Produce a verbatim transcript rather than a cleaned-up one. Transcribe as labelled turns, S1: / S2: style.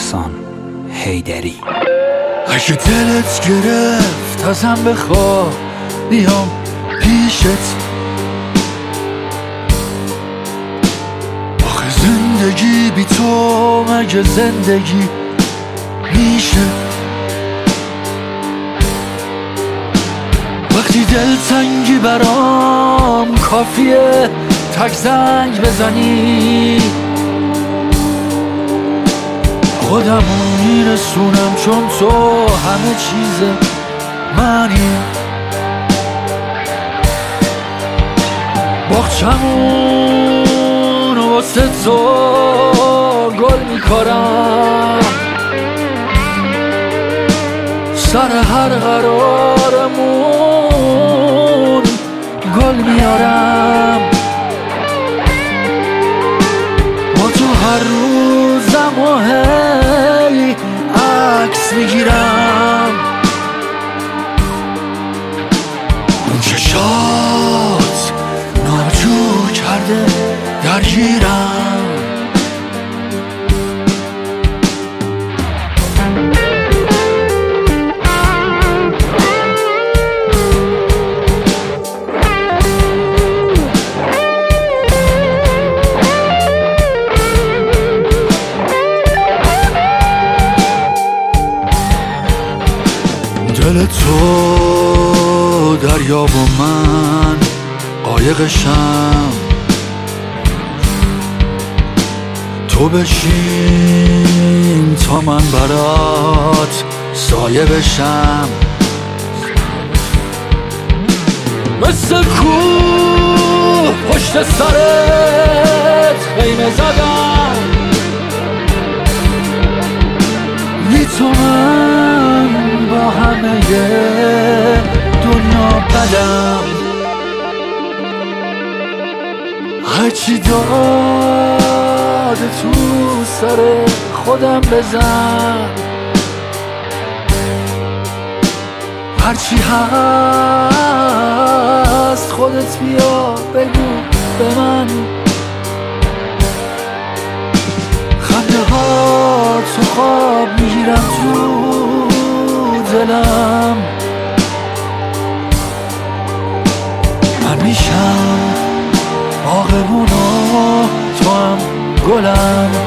S1: احسان حیدری.
S2: اگه دلت گرفت ازم بخوا بیام پیشت، آخه زندگی بی تو مگه زندگی میشه؟ وقتی دلتنگی برام کافیه تک زنگ بزنی، خودمو میرسونم چون تو همه چیز منی. باغچمون واسه تو گل میکارم، سر هر قرارمون گل میارم، با تو هر روزم و هی عکس میگیرم، اون چشات ناجور کرده درگیرم. دل تو دریا و من قایقشم، تو بشین تا من برات سایه بشم، مثل کوه پشت سرت خیمه زدم، بی تو من با همه دنیا بدم. هرچی داد تو سر خودم بزن، هرچی هست خودت بیا بگو به من. خنده ها تو خواب میگیرم تو دلم، من میشم باغبون و تو هم گلم.